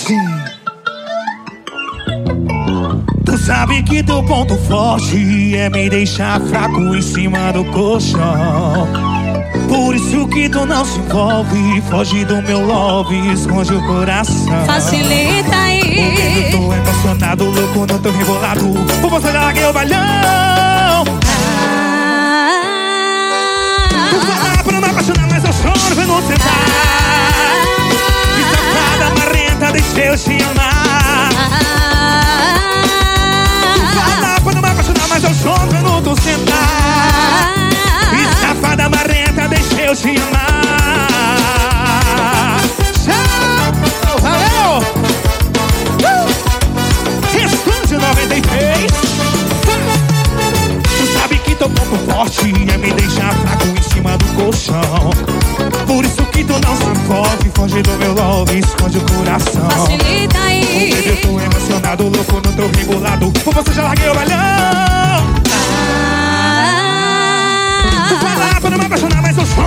assim. Tu sabe que teu ponto forte é me deixar fraco em cima do colchão. Por isso que tu não se envolve, foge do meu love, esconde o coração. Facilita aí. Porque eu tô emocionado, louco no teu rebolado. Por você já larguei o balhão. Tu fala pra não me apaixonar, mas eu choro vendo sentar. Que safada marrenta, deixa eu te amar. Tu fala pra não me apaixonar, mas eu choro vendo tu sentar. Que safada marrenta, deixa eu te amar. Tchau, valeu! Estúdio 93. Tu sabe que teu ponto forte é me deixar fraco em cima do colchão. Por isso que tu não se envolve, foge do meu love, esconde o coração. Facilita aí. Baby, eu tô emocionado, louco no teu regulado. Por você já larguei o balhão. Tu fala pra não me apaixonar, mas eu sou